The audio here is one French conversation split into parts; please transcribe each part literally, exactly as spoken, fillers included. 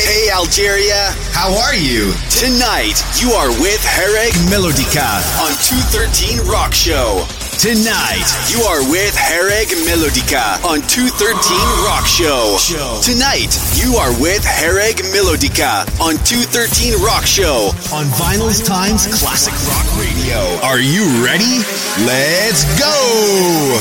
Hey Algeria, how are you? Tonight, you are with Hereg Melodica on two thirteen Rock Show. Tonight, you are with Hereg Melodica on two thirteen Rock Show. Tonight, you are with Hereg Melodica on two thirteen Rock Show on Vinyl's Times Classic Rock Radio. Are you ready? Let's go!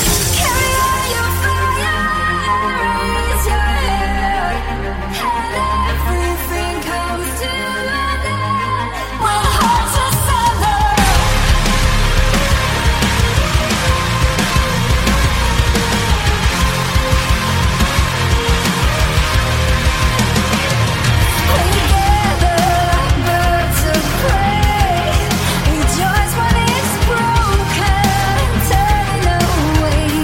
Away.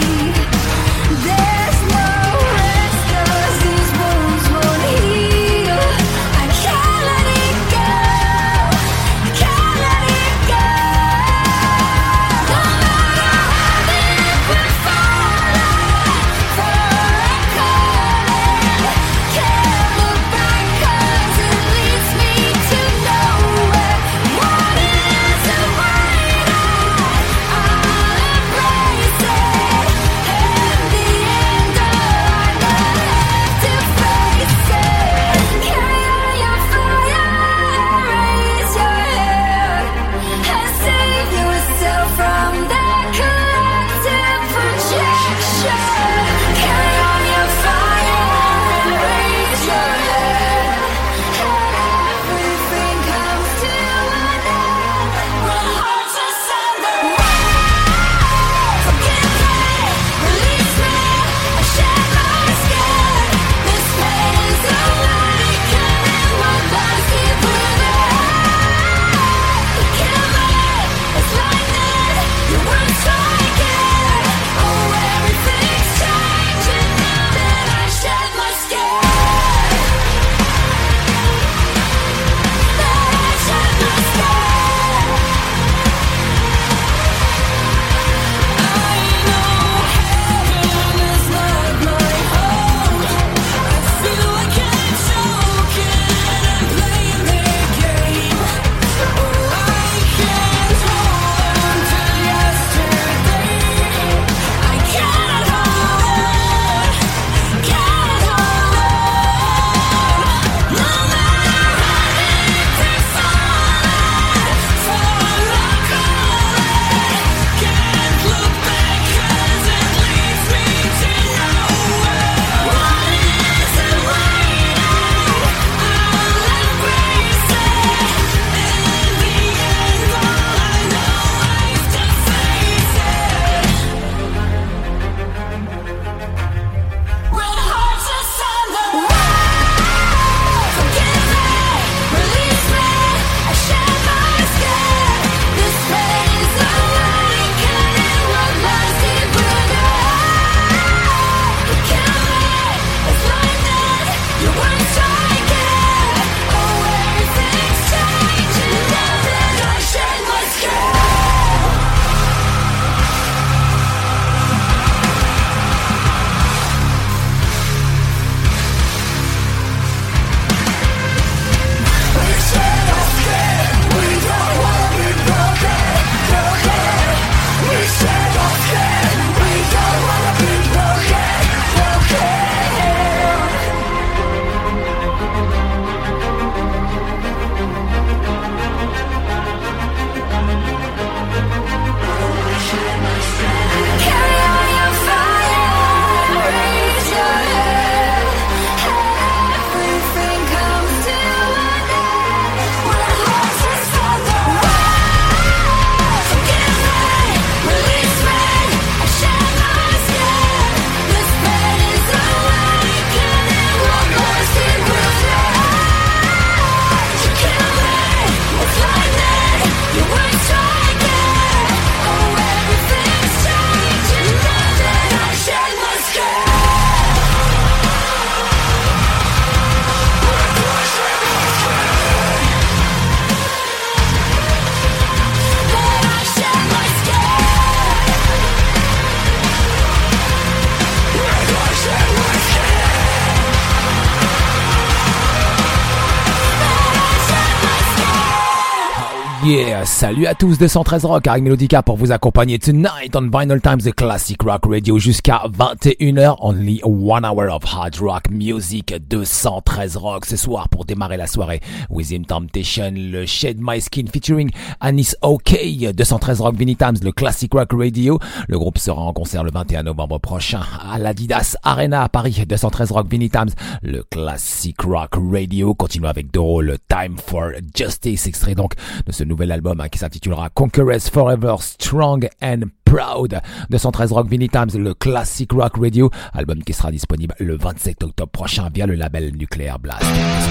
Yeah, salut à tous, deux cent treize Rock, Harry Melodica pour vous accompagner tonight on Vinyl Times, the Classic Rock Radio jusqu'à vingt et une heures, only one hour of hard rock music, deux cent treize Rock ce soir pour démarrer la soirée. Within Temptation, le Shed My Skin featuring Anis OK, deux cent treize Rock Vinyl Times, le Classic Rock Radio. Le groupe sera en concert le vingt et un novembre prochain à l'Adidas Arena à Paris, deux cent treize Rock Vinyl Times, le Classic Rock Radio. Continuons avec Doro, le Time for Justice, extrait donc de ce nouvel album hein, qui s'intitulera Conquerors Forever Strong and Proud. deux cent treize Rock Vinyl Times, le Classic Rock Radio, album qui sera disponible le vingt-sept octobre prochain via le label Nuclear Blast.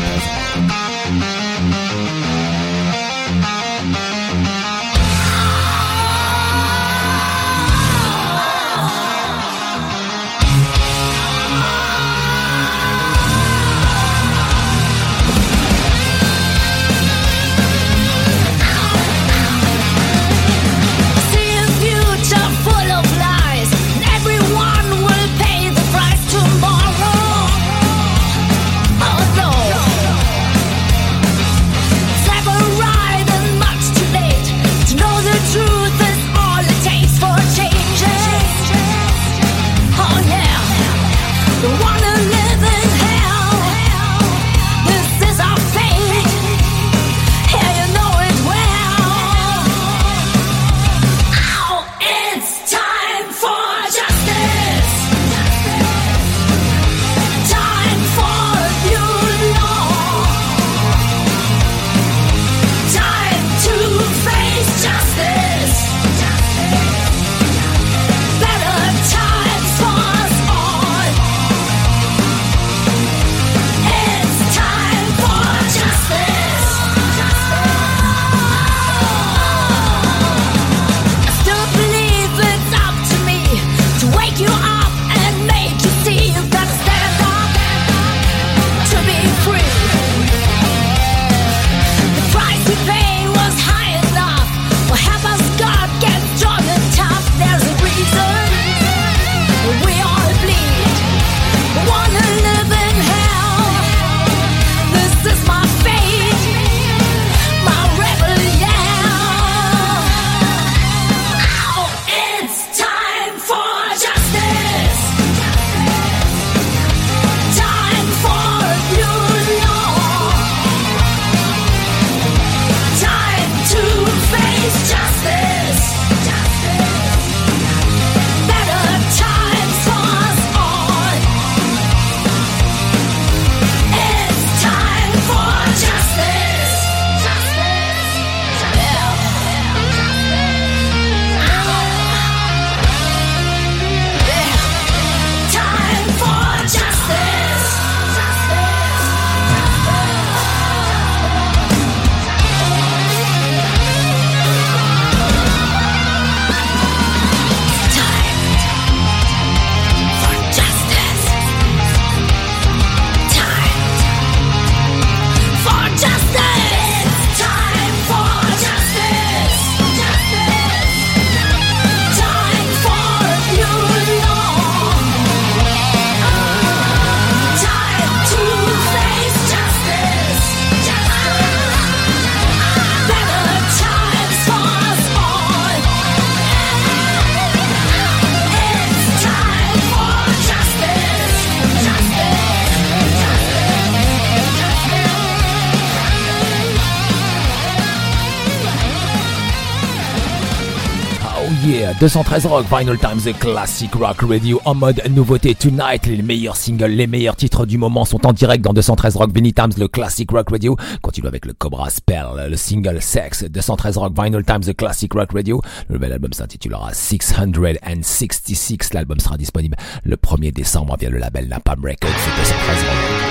deux cent treize Rock, Vinyl Times, The Classic Rock Radio en mode nouveauté tonight. Les meilleurs singles, les meilleurs titres du moment sont en direct dans deux cent treize Rock Vinyl Times, le Classic Rock Radio. Continue avec le Cobra Spell, le single Sex, deux cent treize Rock Vinyl Times, The Classic Rock Radio. Le nouvel album s'intitulera six hundred sixty-six. L'album sera disponible le premier décembre via le label Napalm Records, deux cent treize Rock.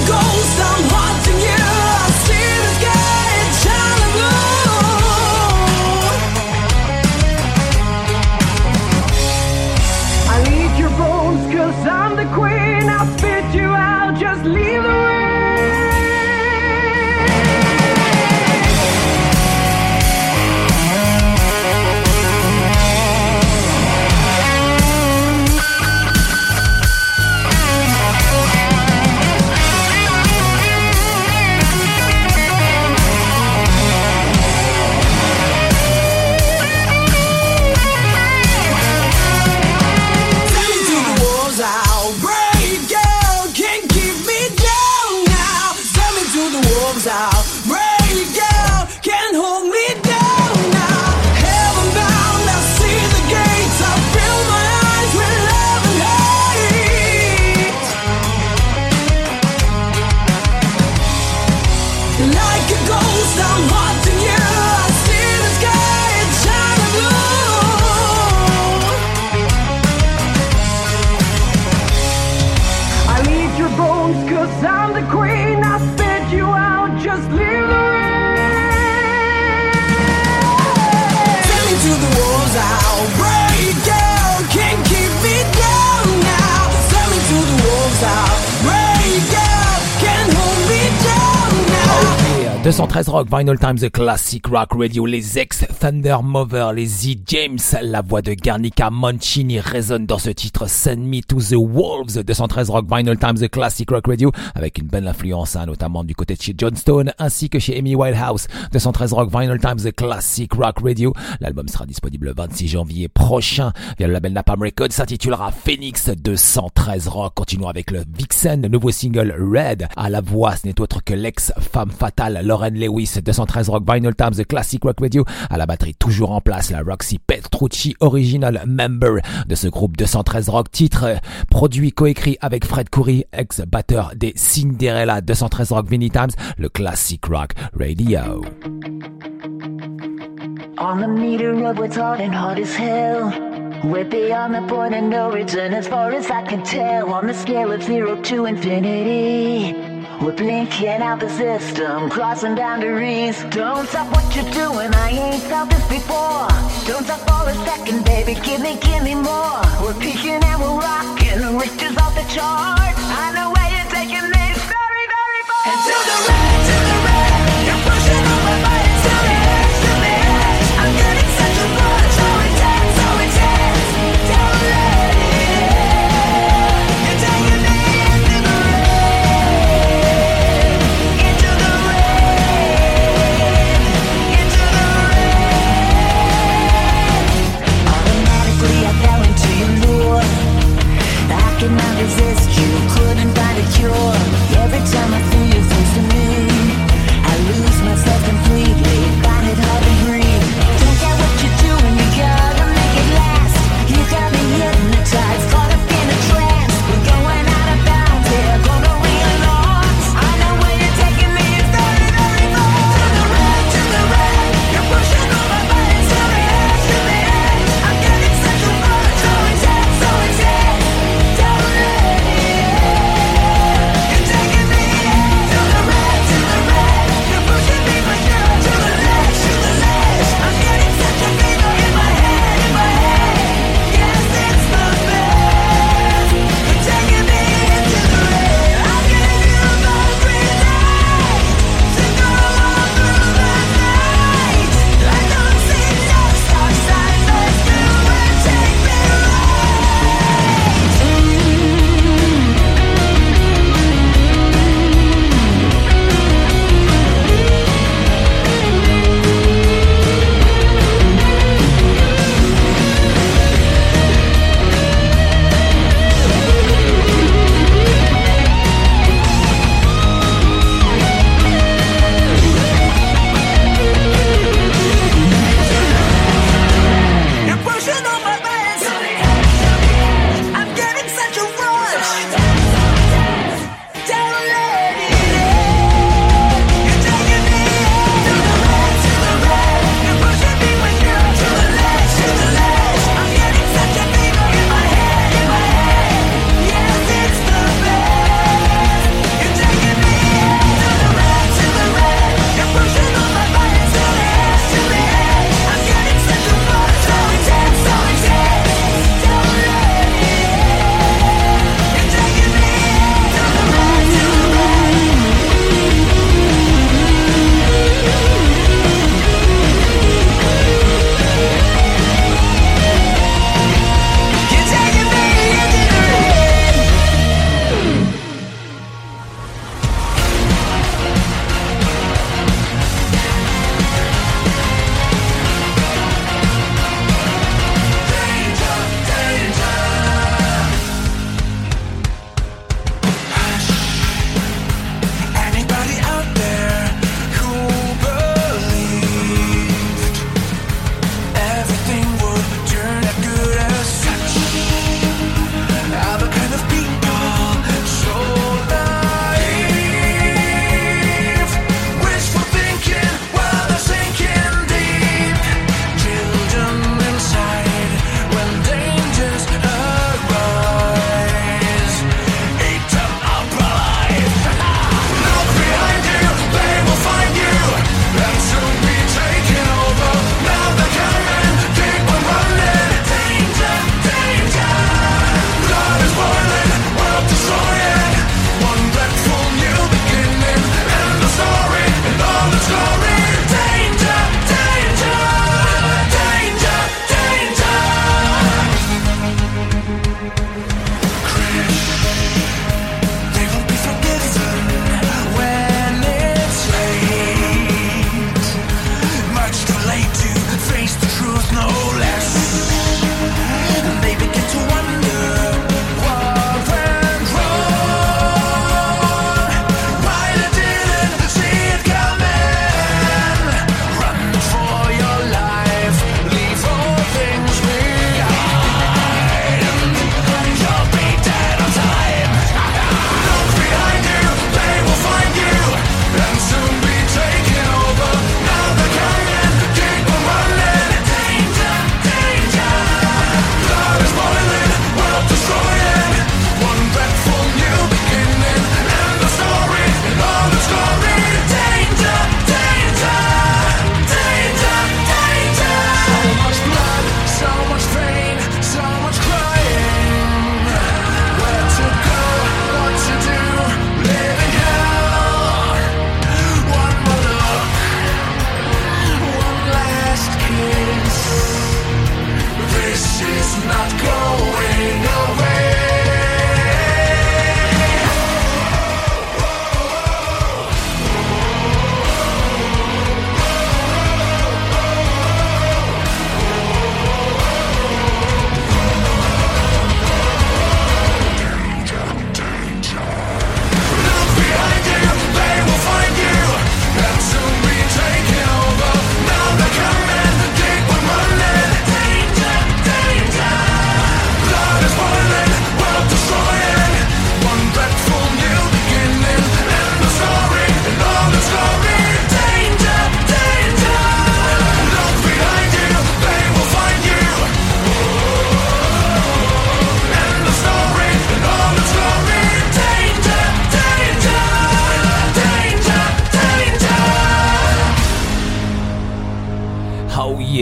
ghost, I'm haunting you. I see the sky, it's shining blue. I'll eat your bones, cause I'm the queen. I'll spit you out, just leave the room. deux cent treize Rock, Vinyl Times, The Classic Rock Radio, les ex-Thunder Mover, les Z James, la voix de Garnica Mancini résonne dans ce titre Send Me to the Wolves. deux cent treize Rock, Vinyl Times, The Classic Rock Radio, avec une belle influence, hein, notamment du côté de chez John Stone, ainsi que chez Amy Winehouse. deux cent treize Rock, Vinyl Times, The Classic Rock Radio. L'album sera disponible le vingt-six janvier prochain via le label Napalm Records, s'intitulera Phoenix. Deux cent treize Rock, continuons avec le Vixen, le nouveau single Red. À la voix, ce n'est autre que l'ex-femme fatale Lauren Lewis. Deux cent treize Rock, Vinyl Times, The Classic Rock Radio. À la batterie, toujours en place, la Roxy Petrucci, original member de ce groupe. Deux cent treize Rock, titre produit, coécrit avec Fred Coury, ex-batteur des Cinderella. Deux cent treize Rock, Vinyl Times, le Classic Rock Radio. On the meter of what's hard and hard as hell, we're beyond the point of no return as far as I can tell. On the scale of zero to infinity, we're blinking out the system, crossing boundaries. Don't stop what you're doing, I ain't felt this before. Don't stop for a second, baby, give me, give me more. We're peaking and we're rocking, the Richter's off the chart. I know where you're taking this very, very far. And to the red, to the red, you're pushing on my body to the edge, to the edge. I'm getting such a rush, so intense, so intense. Don't let it end. You're taking me into the red, into the red, into the red. Automatically I fell into your lure. I could not resist you, couldn't find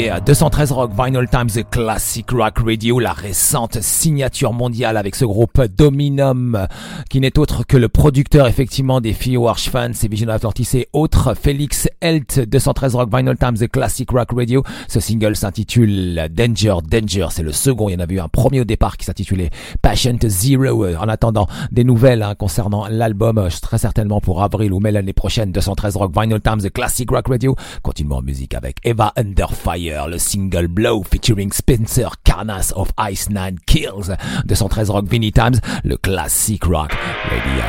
Yeah, deux cent treize Rock, Vinyl Times, The Classic Rock Radio, la récente signature mondiale avec ce groupe Dominum, qui n'est autre que le producteur effectivement des Firewash Fans, et Vision of Atlantis et autres, Félix Helt. Deux cent treize Rock, Vinyl Times, The Classic Rock Radio. Ce single s'intitule Danger, Danger, c'est le second. Il y en avait eu un premier au départ qui s'intitulait Patient Zero. En attendant des nouvelles hein, concernant l'album, très certainement pour avril ou mai l'année prochaine. Deux cent treize Rock, Vinyl Times, The Classic Rock Radio. Continuons en musique avec Eva Under Fire, le single Blow featuring Spencer Carnas of Ice Nine Kills. Deux cent treize Rock, Vinny Times, le Classic Rock Radio.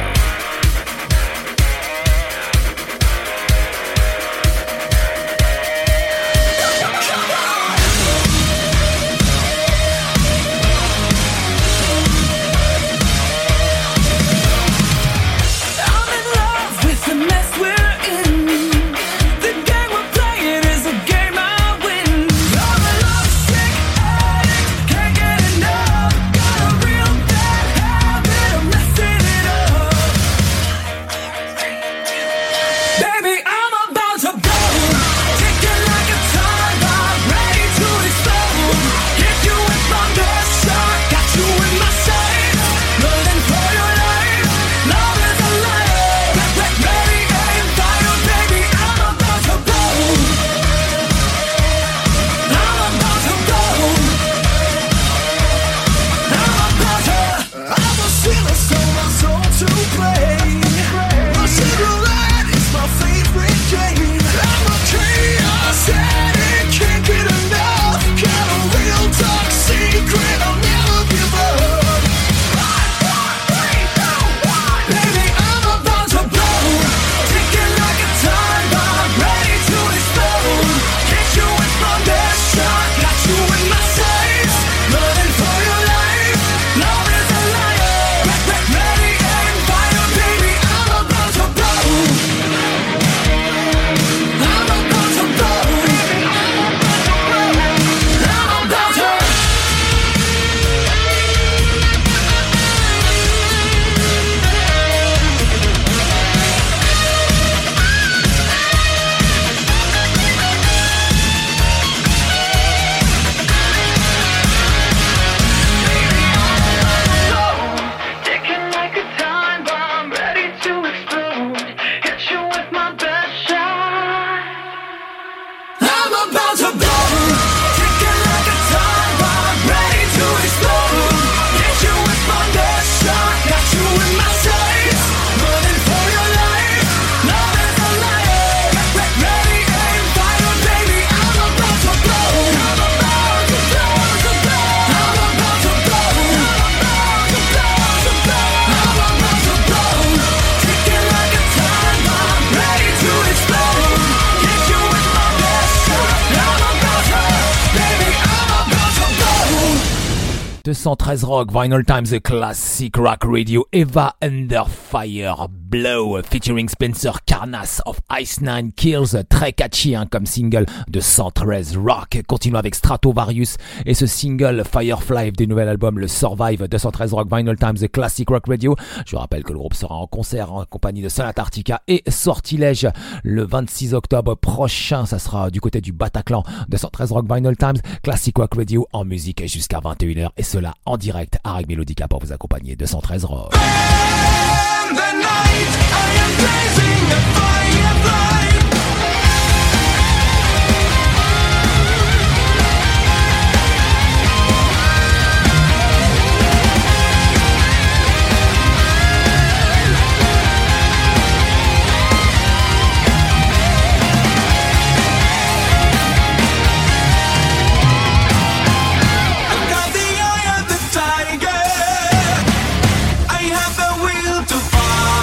deux cent treize Rock, Vinyl Times, The Classic Rock Radio, Eva Under Fire, Blow, featuring Spencer Carnas of Ice Nine Kills, très catchy hein, comme single de cent treize Rock. Continuons avec Stratovarius et ce single Firefly des nouvel album le Survive. Deux cent treize Rock, Vinyl Times, The Classic Rock Radio. Je vous rappelle que le groupe sera en concert en compagnie de Sun Antarctica et Sortilège le vingt-six octobre prochain. Ça sera du côté du Bataclan. Deux cent treize Rock, Vinyl Times, Classic Rock Radio en musique jusqu'à vingt et une heures et cela en direct à Reg Melodica pour vous accompagner. Deux cent treize Rock. I have the will to fight.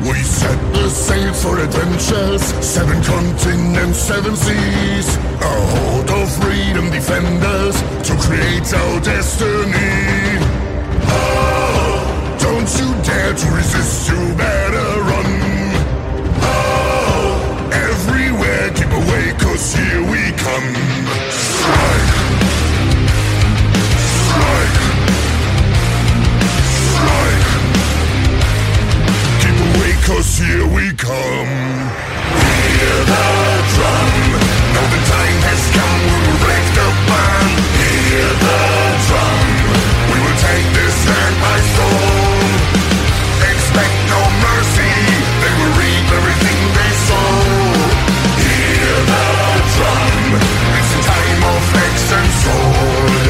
We set the sail for adventures, seven continents, seven seas. A horde of freedom defenders to create our destiny. Oh, don't you dare to resist, you better run. Oh, everywhere keep away, cause here we come. Strike! Strike! Strike! Keep away, cause here we come. Hear the drum. Now the time has come, we will break the band. Hear the drum. We will take this land by storm. Expect no mercy. They will reap everything they sow. Hear the drum. It's a time of axe and sword.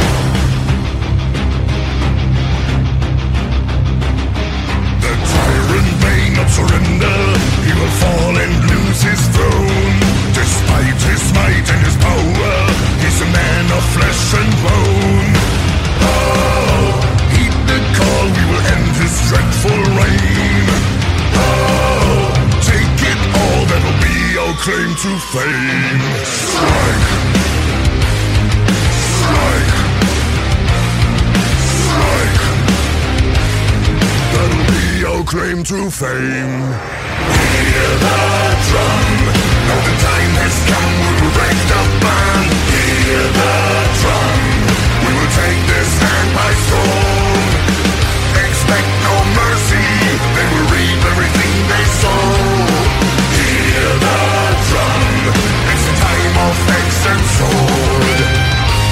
The tyrant may not surrender. He will fall and lose his throne. Despite his might and his power, he's a man of flesh and bone. Oh, heed the call, we will end his dreadful reign. Oh, take it all, that'll be our claim to fame. Strike! Strike! Strike! That'll be our claim to fame. Hear the drum. Now the time has come, we will break the band. Hear the drum. We will take this land by storm. Expect no mercy. They will reap everything they sow. Hear the drum. It's a time of axe and sword.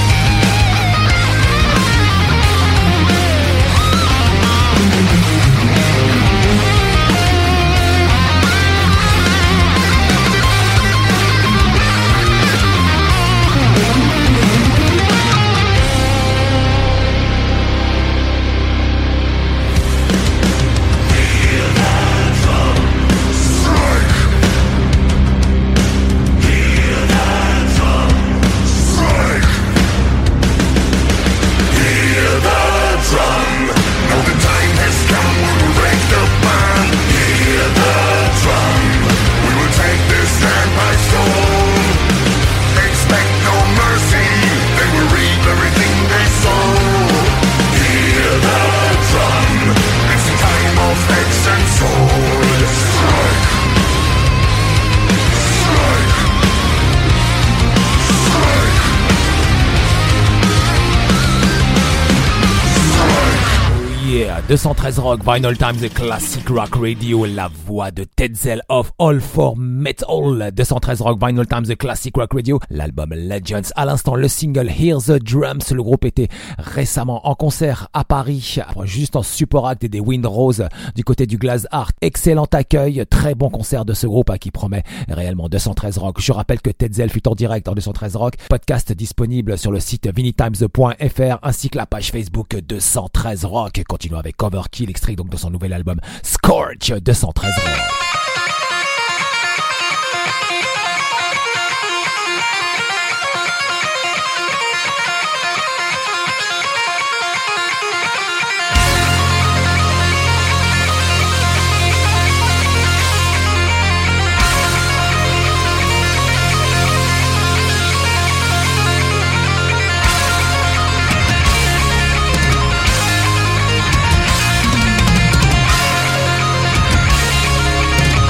deux cent treize Rock, Vinyl Times, The Classic Rock Radio, la voix de Tetzel of All for Metal. deux cent treize Rock, Vinyl Times, The Classic Rock Radio, l'album Legends. À l'instant, le single Hear the Drums. Le groupe était récemment en concert à Paris, juste en support act des Wind Rose du côté du Glass Art. Excellent accueil, très bon concert de ce groupe qui promet réellement deux cent treize Rock. Je rappelle que Tetzel fut en direct dans deux cent treize Rock. Podcast disponible sur le site vinyltimes point f r ainsi que la page Facebook deux cent treize Rock. Continuons avec Overkill, extrait donc de son nouvel album Scorch, deux cent treize Rock. Strike!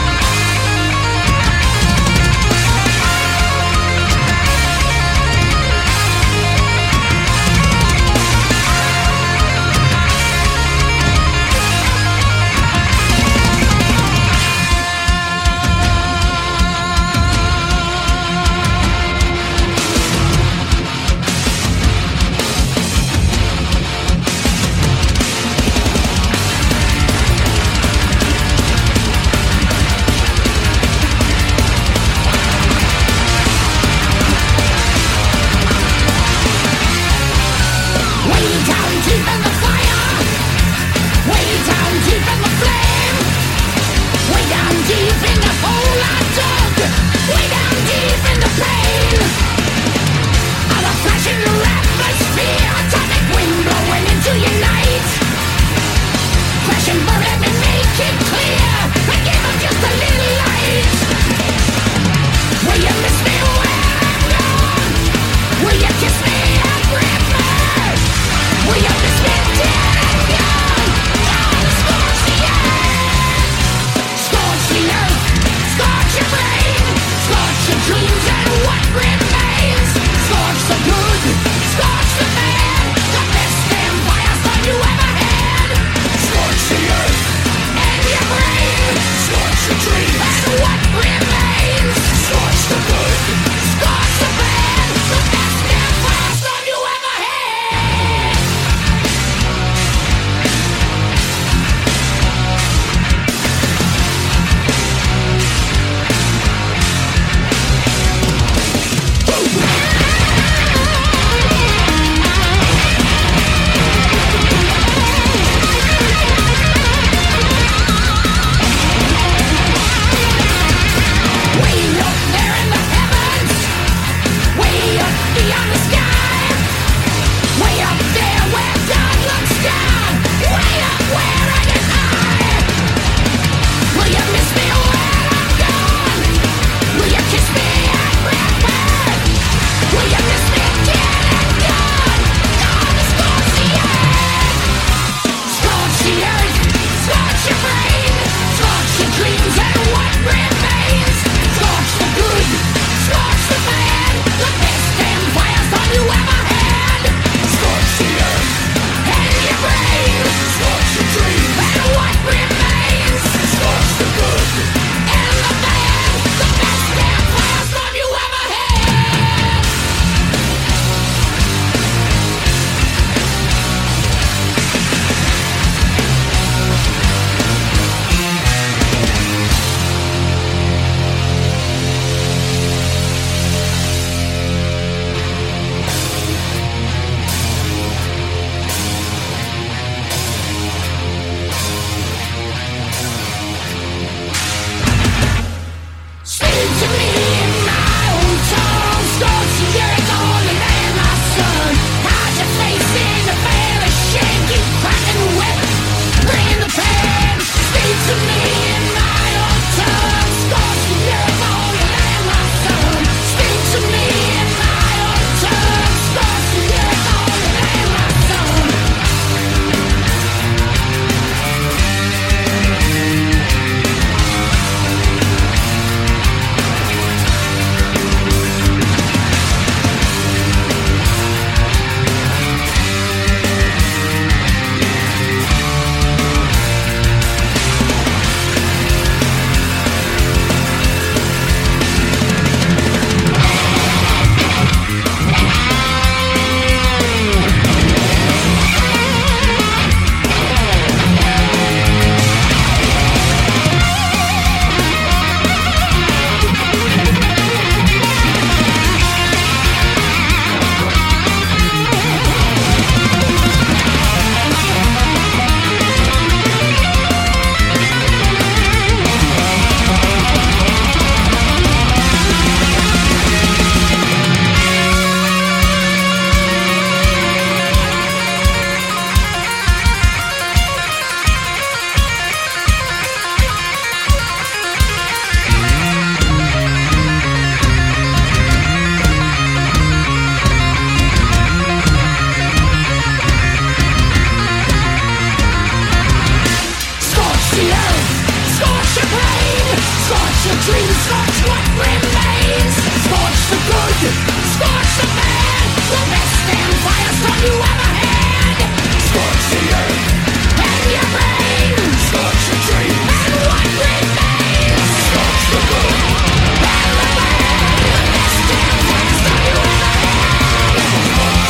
Scorch the dreams, scorch what remains. Scorch the good, scorch the bad. The best damn firestorm you ever had. Scorch the earth and your brain. Scorch the dreams and what remains. Scorch the good and the bad. The best damn firestorm you ever had.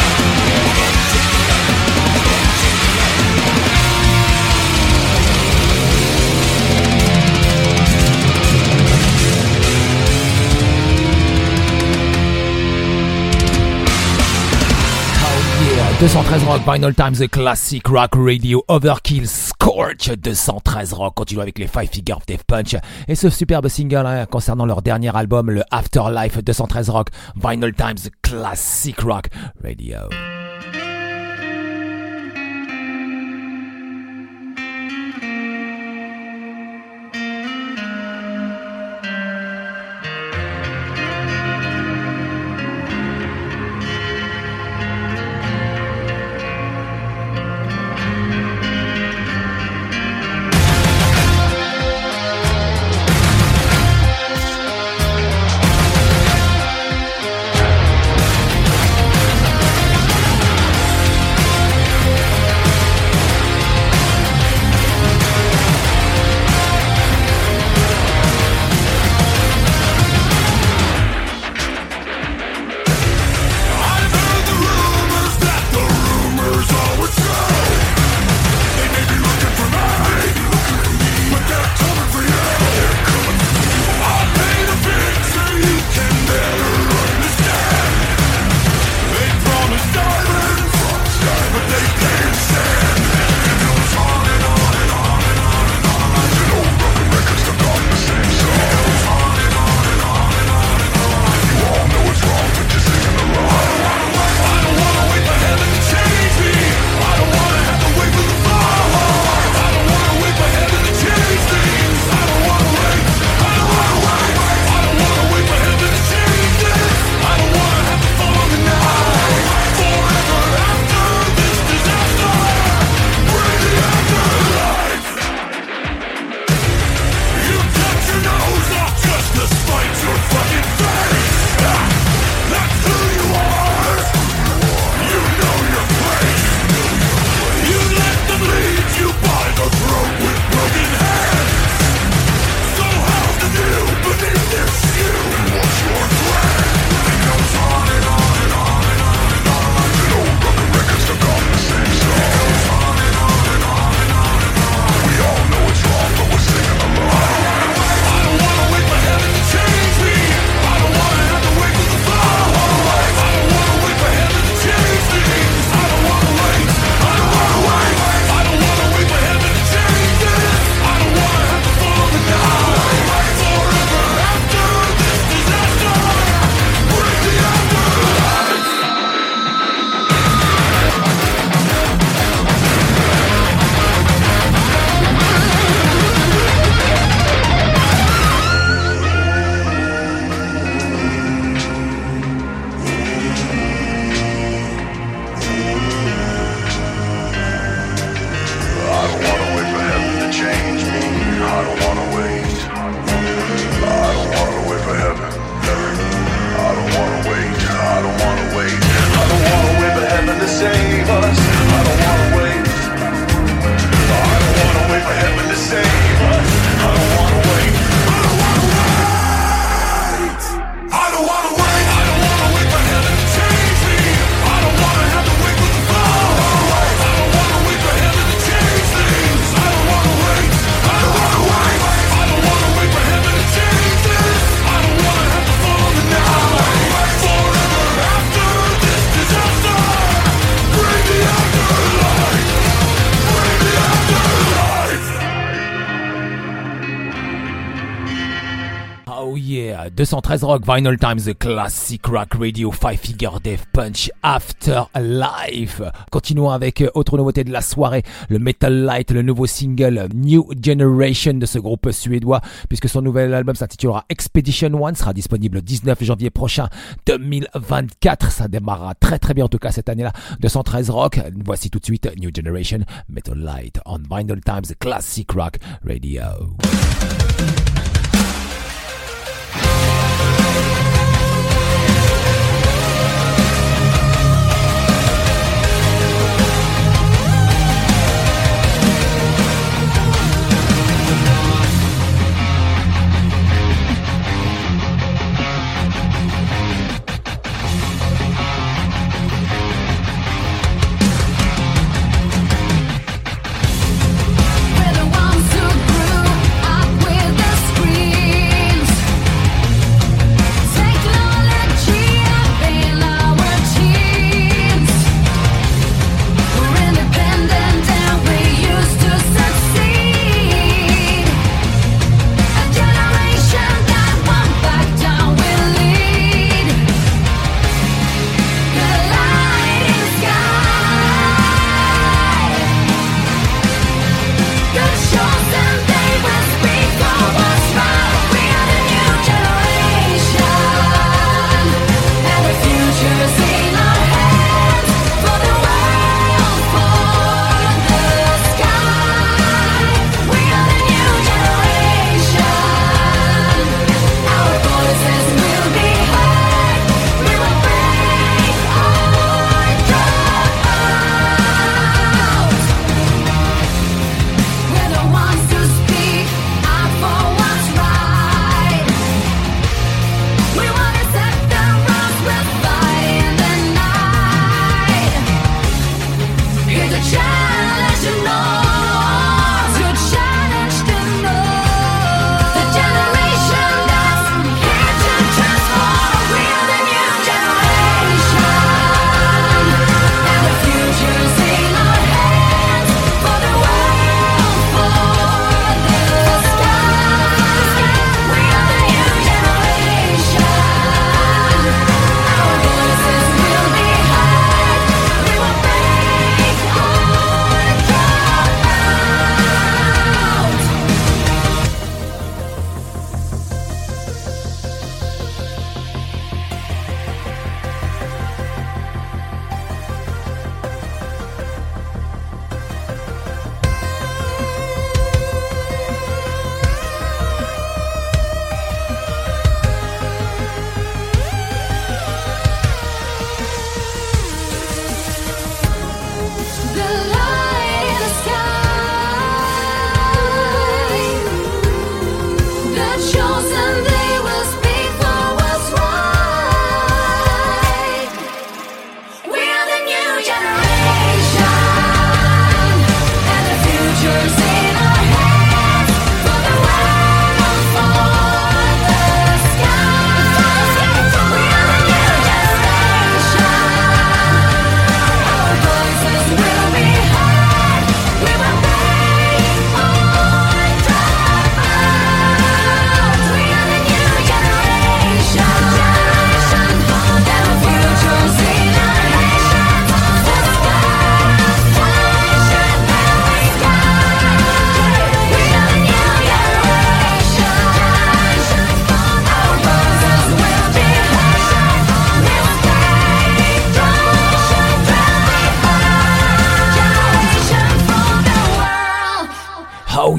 deux cent treize Rock, Vinyl Times, The Classic Rock Radio, Overkill, Scorch, deux cent treize Rock, continue avec les Five Finger of Death Punch, et ce superbe single hein, concernant leur dernier album, le Afterlife, deux cent treize Rock, Vinyl Times, The Classic Rock Radio. deux cent treize Rock, Vinyl Times, The Classic Rock Radio, Five Finger Death Punch, Afterlife. Continuons avec autre nouveauté de la soirée, le Metal Light, le nouveau single New Generation de ce groupe suédois, puisque son nouvel album s'intitulera Expedition One, sera disponible le dix-neuf janvier prochain deux mille vingt-quatre. Ça démarrera très très bien en tout cas cette année-là. deux cent treize Rock, voici tout de suite New Generation, Metal Light on Vinyl Times, The Classic Rock Radio.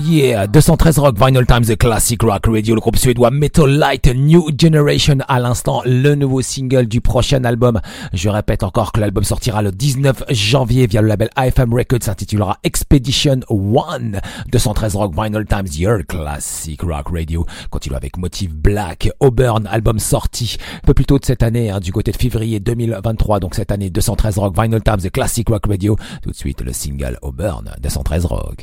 Yeah, deux cent treize Rock, Vinyl Times, The Classic Rock Radio, le groupe suédois Metal Light, New Generation à l'instant, le nouveau single du prochain album. Je répète encore que l'album sortira le dix-neuf janvier via le label I F M Records, s'intitulera Expedition One. deux cent treize Rock, Vinyl Times, Your Classic Rock Radio. Continue avec Motive Black, Auburn, album sorti un peu plus tôt de cette année, hein, du côté de février deux mille vingt-trois. Donc cette année, deux cent treize Rock, Vinyl Times, The Classic Rock Radio. Tout de suite, le single Auburn, deux cent treize Rock.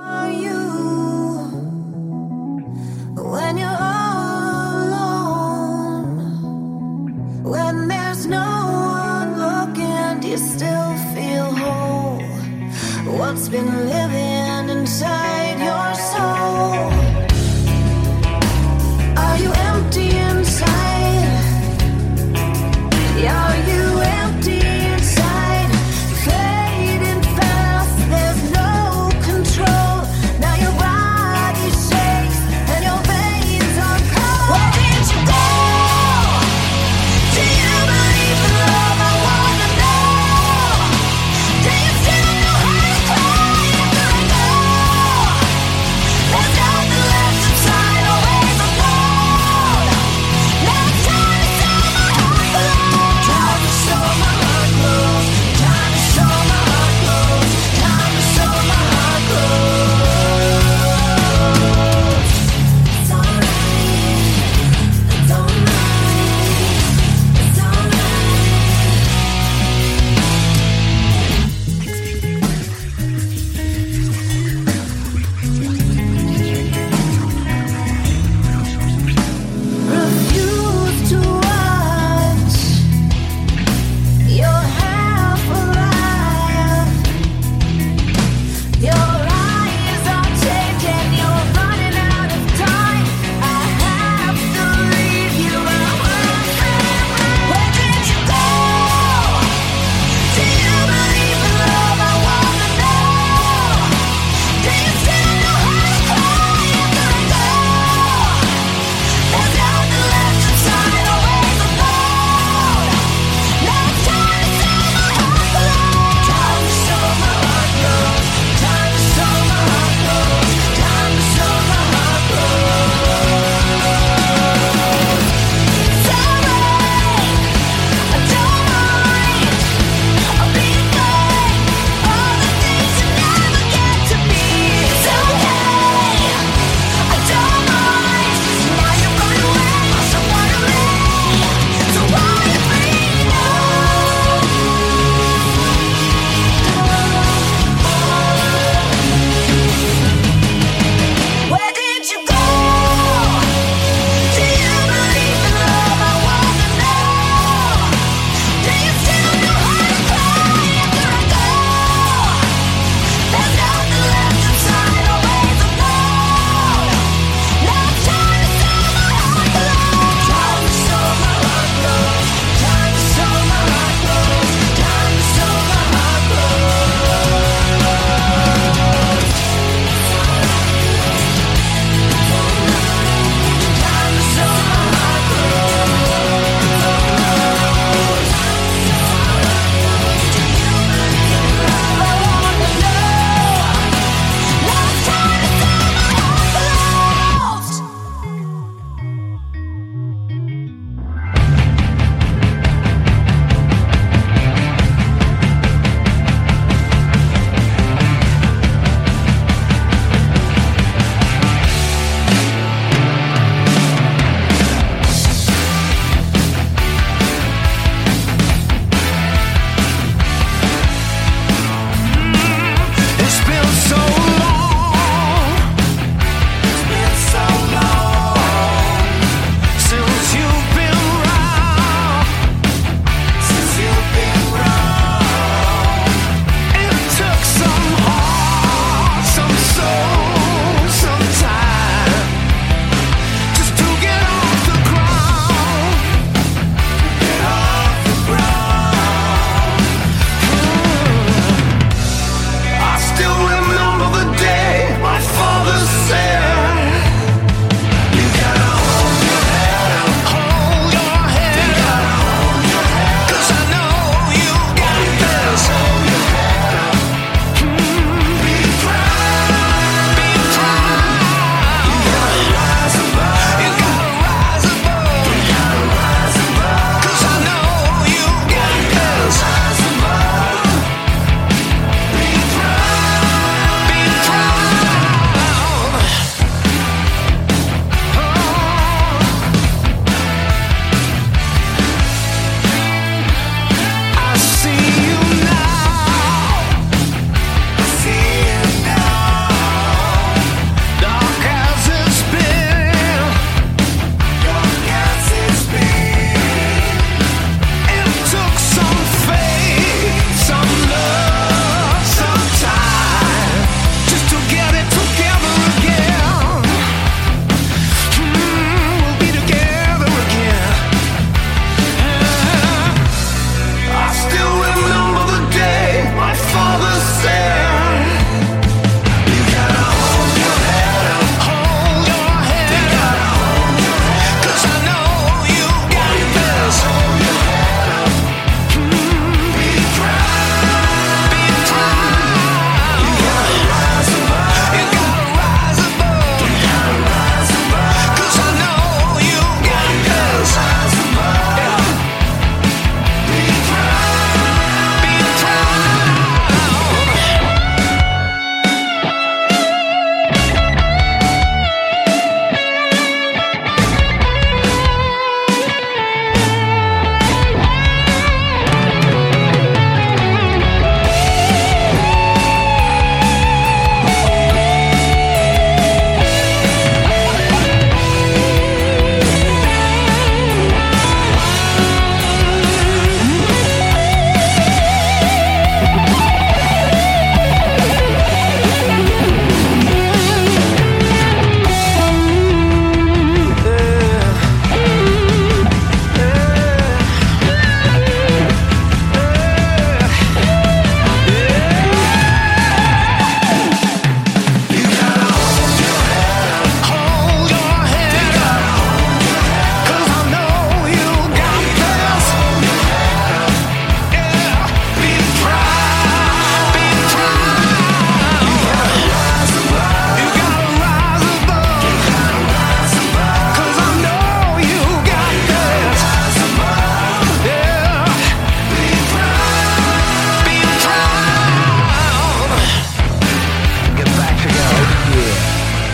When you're all alone, when there's no one looking, do you still feel whole? What's been living inside your soul? Are you empty inside? Are you empty inside? Fading fast, there's no control. Now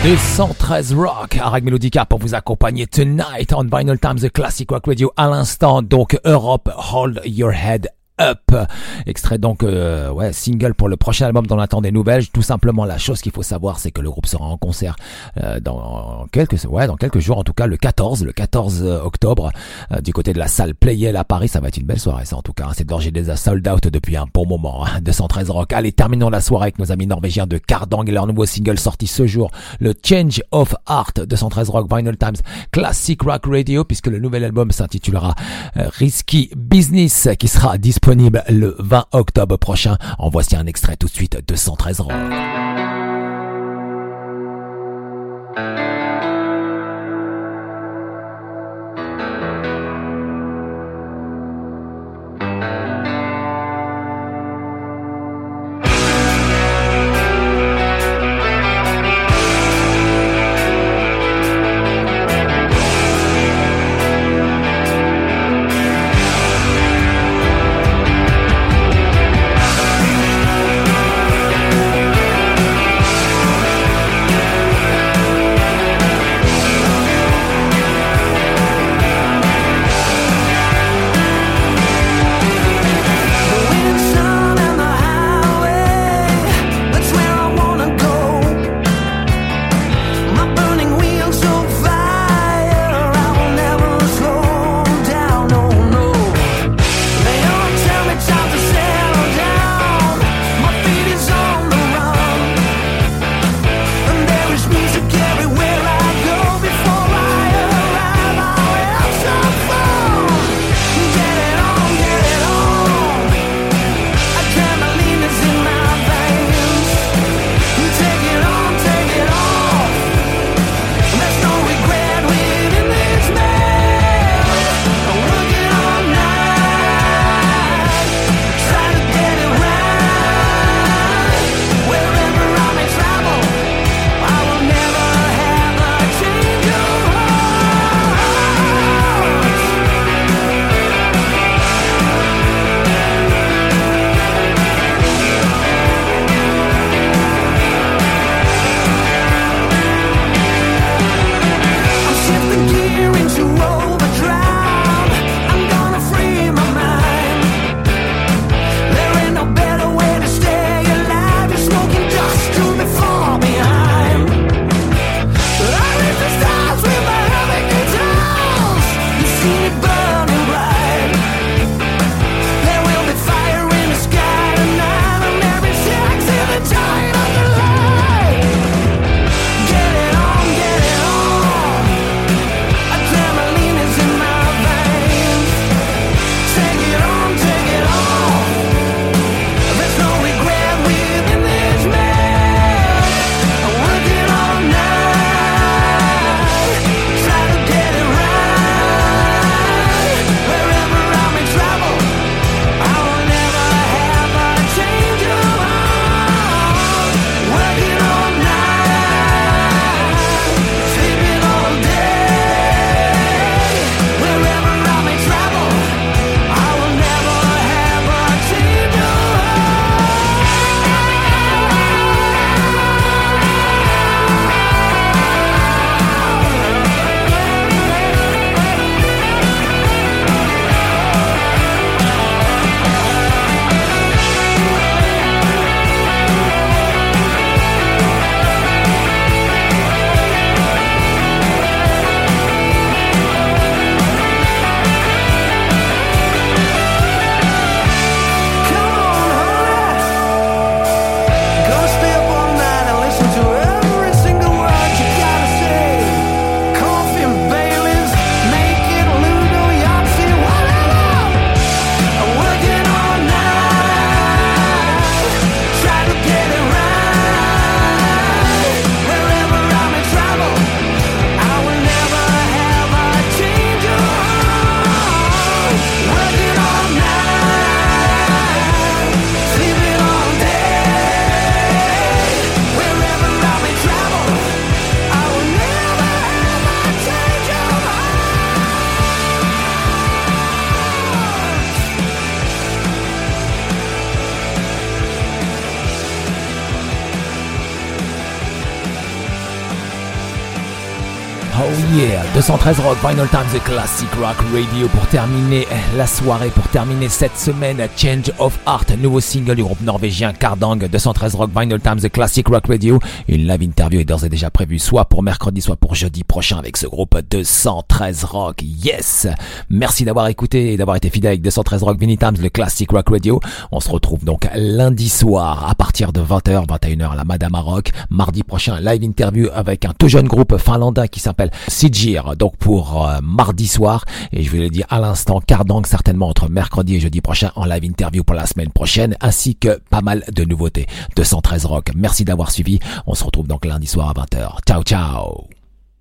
deux cent treize Rock, Hareg Melodica pour vous accompagner tonight on Vinyl Times, The Classic Rock Radio. À l'instant, donc, Europe, Hold Your Head Up, extrait donc euh, ouais single pour le prochain album dont on attend des nouvelles. Tout simplement, la chose qu'il faut savoir, c'est que le groupe sera en concert euh, dans quelques ouais dans quelques jours, en tout cas le quatorze le quatorze octobre euh, du côté de la salle Playel à Paris. Ça va être une belle soirée, ça en tout cas, hein. C'est d'ores et déjà sold out depuis un bon moment, hein. deux cent treize Rock. Allez, terminons la soirée avec nos amis norvégiens de Kardang et leur nouveau single sorti ce jour, le Change of Heart. Deux cent treize Rock, Vinyl Times, Classic Rock Radio, puisque le nouvel album s'intitulera euh, Risky Business, qui sera disponible disponible le vingt octobre prochain. En voici un extrait tout de suite, deux cent treize Rock. Oh yeah, deux cent treize Rock, Vinyl Times, The Classic Rock Radio pour terminer la soirée, pour terminer cette semaine. Change of Heart, nouveau single du groupe norvégien Kardang. Deux cent treize Rock, Vinyl Times, The Classic Rock Radio. Une live interview est d'ores et déjà prévue soit pour mercredi, soit pour jeudi prochain avec ce groupe deux cent treize Rock. Yes! Merci d'avoir écouté et d'avoir été fidèle avec deux cent treize Rock, Vinyl Times, le Classic Rock Radio. On se retrouve donc lundi soir à partir de vingt heures, vingt et une heures à la Madame Rock. Mardi prochain, live interview avec un tout jeune groupe finlandais qui s'appelle Sigir, donc pour euh, mardi soir. Et je vais le dire à l'instant, Kardang certainement entre mercredi et jeudi prochain en live interview pour la semaine prochaine, ainsi que pas mal de nouveautés. deux cent treize Rock, merci d'avoir suivi. On se retrouve donc lundi soir à vingt heures. Ciao, ciao!